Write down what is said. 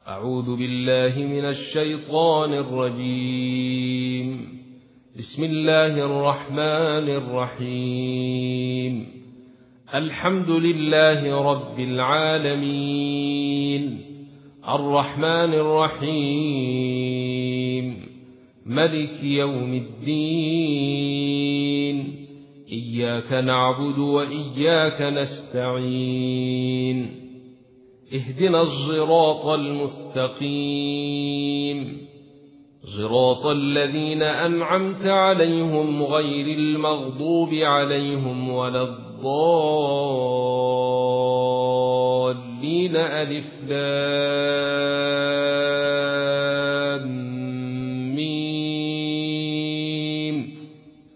أعوذ بالله من الشيطان الرجيم. بسم الله الرحمن الرحيم. الحمد لله رب العالمين، الرحمن الرحيم، ملك يوم الدين. إياك نعبد وإياك نستعين. اهدنا الصراط المستقيم، صراط الذين أنعمت عليهم غير المغضوب عليهم ولا الضالين. ألف لام